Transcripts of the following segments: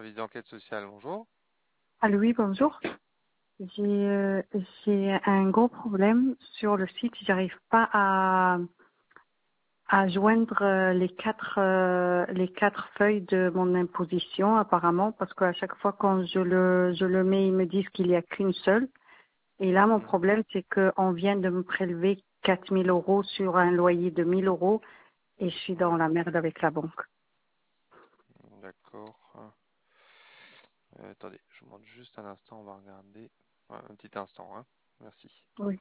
service d'enquête sociale, bonjour. Allô, oui, bonjour. J'ai un gros problème sur le site. J'arrive pas à joindre les quatre feuilles de mon imposition apparemment parce qu'à chaque fois quand je le mets, ils me disent qu'il y a qu'une seule. Et là, mon Mhm. problème, c'est qu'on vient de me prélever 4 000 euros sur un loyer de 1 000 euros et je suis dans la merde avec la banque. D'accord. Attendez, je vous demande juste un instant, on va regarder. Ouais, un petit instant, hein. Merci. Oui.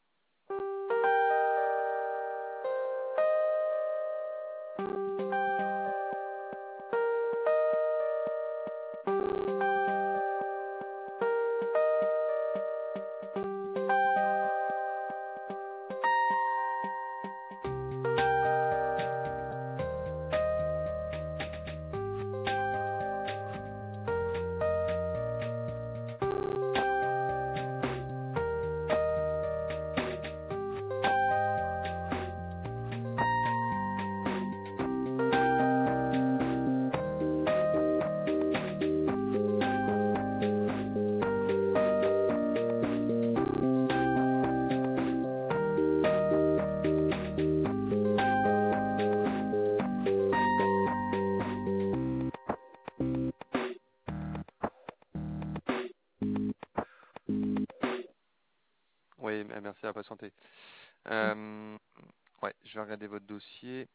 Oui, merci à patienter. Euh, ouais, je vais regarder votre dossier.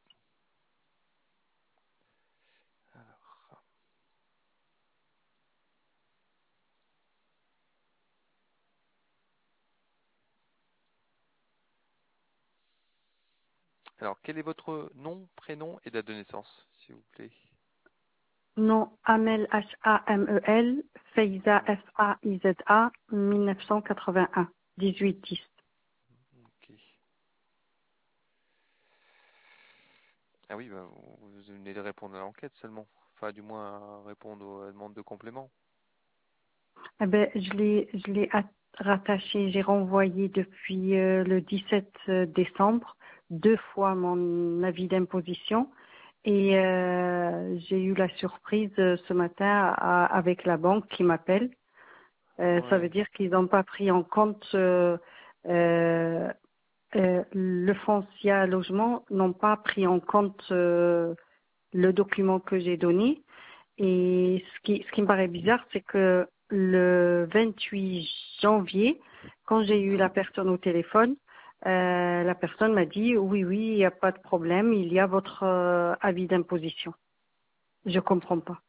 Alors, quel est votre nom, prénom et date de naissance, s'il vous plaît? Non, Amel, Hamel, Faiza, Faiza, 1981, 18-10. Ok. Ah oui, bah, vous venez de répondre à l'enquête seulement. Enfin, du moins, répondre aux demandes de complément. Eh ben, je l'ai rattaché, j'ai renvoyé depuis le 17 décembre 2 fois mon avis d'imposition et j'ai eu la surprise ce matin avec la banque qui m'appelle. Ça veut Ouais. dire qu'ils n'ont pas pris en compte euh, le foncier à logement, n'ont pas pris en compte le document que j'ai donné. Et ce qui me paraît bizarre, c'est que le 28 janvier, quand j'ai eu la personne au téléphone, la personne m'a dit oui, oui, il n'y a pas de problème, il y a votre avis d'imposition. Je comprends pas.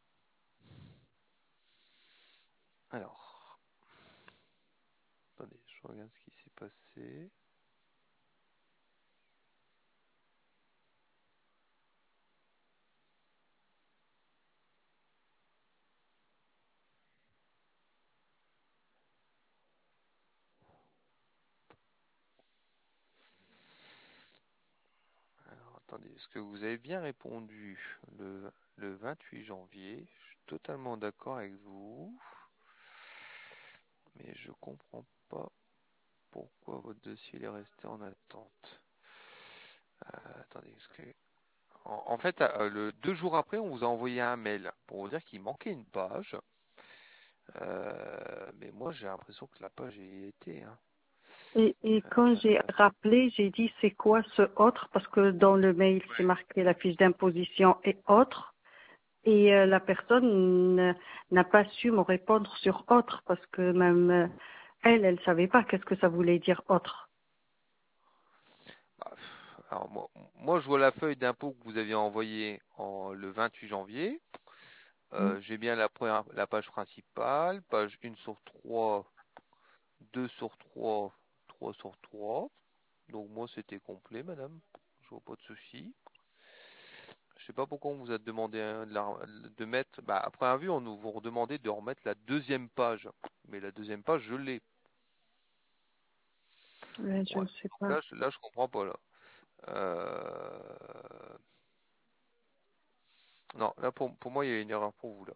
Alors, attendez, je regarde ce qui s'est passé. Alors, attendez, est-ce que vous avez bien répondu le 28 janvier? Je suis totalement d'accord avec vous, mais je comprends pas pourquoi votre dossier est resté en attente. Attendez, en fait, 2 jours après, on vous a envoyé un mail pour vous dire qu'il manquait une page. Mais moi, j'ai l'impression que la page y était, hein. Et quand j'ai rappelé, j'ai dit c'est quoi ce autre parce que dans le mail c'est marqué la fiche d'imposition et autre. Et la personne n'a pas su me répondre sur autre parce que même elle savait pas qu'est-ce que ça voulait dire autre. Bah, alors moi, je vois la feuille d'impôt que vous aviez envoyée le 28 janvier. Mm. J'ai bien la page principale, page 1 sur 3, 2 sur 3, 3 sur 3. Donc moi, c'était complet, madame. Je vois pas de souci. Je sais pas pourquoi on vous a demandé de mettre. Bah, après un vu, on nous vous redemandait de remettre la deuxième page. Mais la deuxième page, je l'ai. Ouais, je Ouais. ne sais Donc pas. là, je comprends pas là. Euh, Non, là pour moi, il y a une erreur pour vous là.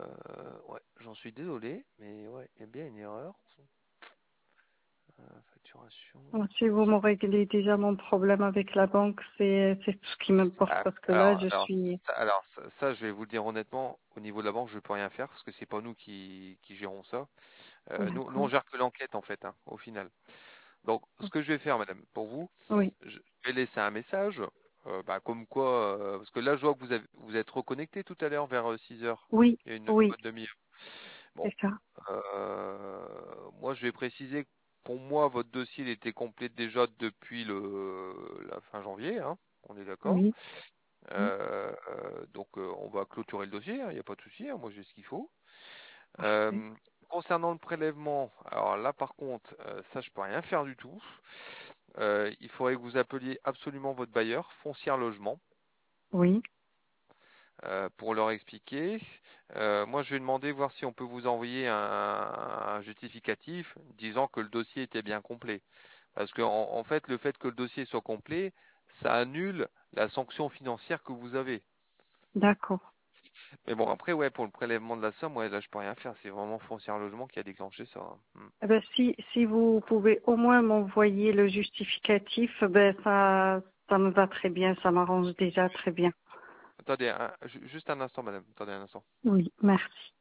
Ouais, j'en suis désolé, mais ouais, il y a bien une erreur. facturation. Si vous me réglez déjà mon problème avec la banque, c'est tout ce qui m'importe parce que là, je suis... Ça, je vais vous le dire honnêtement, au niveau de la banque, je peux rien faire parce que c'est pas nous qui gérons ça. Nous, on gère que l'enquête en fait, hein, au final. Donc, ce que je vais faire, madame, pour vous, Oui, je vais laisser un message, comme quoi, parce que là, je vois que vous êtes reconnecté tout à l'heure vers 6 heures. oui, Il y a une oui, bonne demi-heure. Bon, c'est ça. moi, je vais préciser que pour moi, votre dossier il était complet déjà depuis la fin janvier, hein, on est d'accord. Oui, oui, On va clôturer le dossier, il n'y a pas de souci, hein, moi j'ai ce qu'il faut. parfait. Concernant le prélèvement, alors là par contre, ça je peux rien faire du tout. Il faudrait que vous appeliez absolument votre bailleur, Foncière Logement, Oui, pour leur expliquer. Moi je vais demander voir si on peut vous envoyer un justificatif disant que le dossier était bien complet. Parce que en fait, le fait que le dossier soit complet, ça annule la sanction financière que vous avez. d'accord. Mais bon, après, ouais, pour le prélèvement de la somme, ouais, là, je peux rien faire. C'est vraiment Foncière Logement qui a déclenché ça, hein. Eh ben, si vous pouvez au moins m'envoyer le justificatif, ben ça me va très bien, ça m'arrange déjà très bien. Attendez, juste un instant, madame. Attendez un instant. Oui, merci.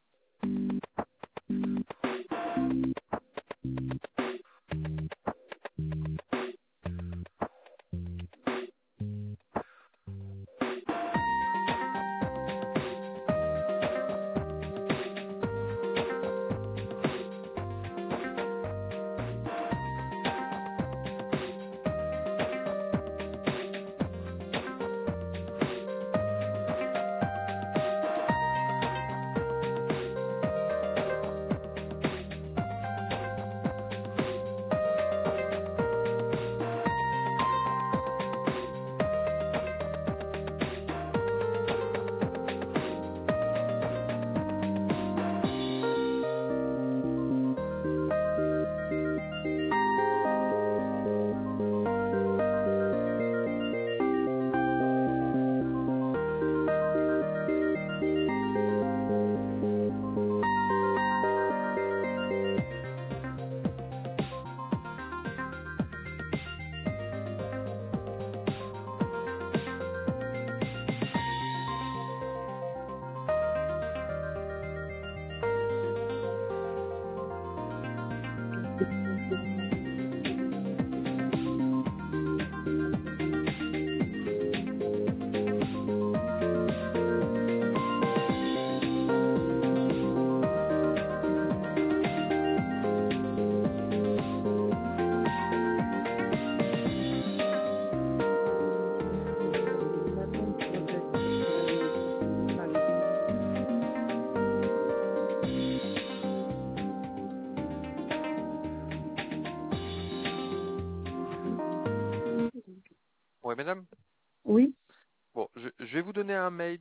Ouais, madame. Oui, Bon, je vais vous donner un mail.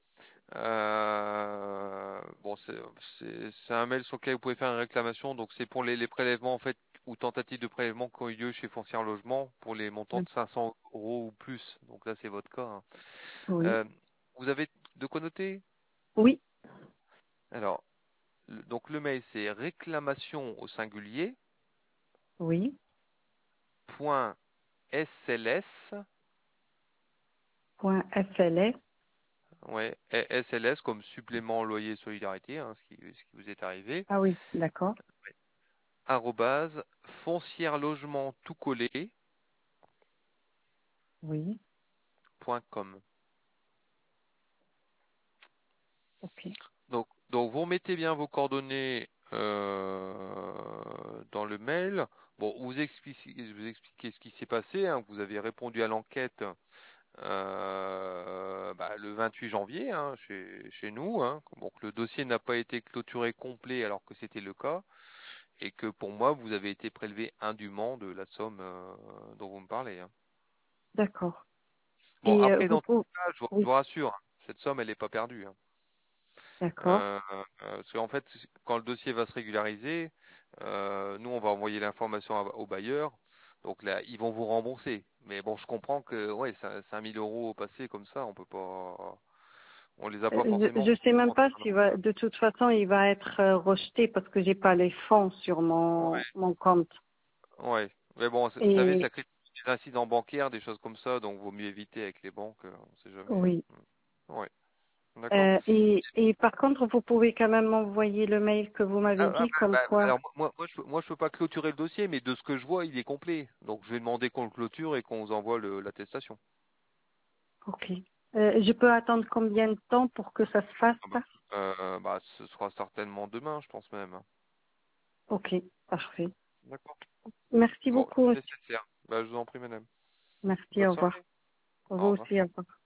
Bon, c'est un mail sur lequel vous pouvez faire une réclamation. Donc, c'est pour les prélèvements, en fait, ou tentatives de prélèvement qui ont eu lieu chez Foncière Logement pour les montants de 500 euros ou plus. Donc là, c'est votre cas, hein. oui, Vous avez de quoi noter? oui, Alors, donc le mail, c'est réclamation au singulier, oui. point SLS, Point FLS. ouais, SLS comme supplément loyer solidarité, hein, ce qui vous est arrivé, Ah oui, d'accord. arrobase foncière logement tout collé, Oui, .com. ok. Donc vous mettez bien vos coordonnées dans le mail. Bon, vous expliquez ce qui s'est passé, hein. Vous avez répondu à l'enquête le 28 janvier, hein, chez nous, hein. Donc le dossier n'a pas été clôturé complet alors que c'était le cas, et que pour moi vous avez été prélevé indûment de la somme dont vous me parlez, hein. D'accord. Bon, Et après vous dans tous pouvez... les cas, je Oui, vous rassure, hein, cette somme elle n'est pas perdue, hein. d'accord. Parce qu'en fait, quand le dossier va se régulariser, nous, on va envoyer l'information au bailleur. Donc là, ils vont vous rembourser. Mais bon, je comprends que ouais, 5 000 euros au passé comme ça, on peut pas, on les a pas forcément. Je sais même pas s'il va, de toute façon, il va être rejeté parce que j'ai pas les fonds sur Ouais, mon compte. ouais. Mais bon, vous savez, Et ça crée des incidents bancaires, des choses comme ça, donc vaut mieux éviter avec les banques, on sait jamais. oui. Ouais, d'accord. Et par contre, vous pouvez quand même m'envoyer le mail que vous m'avez dit, comme quoi. Alors moi, je peux pas clôturer le dossier, mais de ce que je vois, il est complet. Donc je vais demander qu'on le clôture et qu'on vous envoie l'attestation. Ok. Je peux attendre combien de temps pour que ça se fasse? Ce sera certainement demain, je pense même. Ok, parfait. D'accord. Merci Bon, beaucoup. nécessaire. Bah, je vous en prie, madame. Merci, Bonne au revoir. soirée. Vous Au revoir. aussi, au revoir.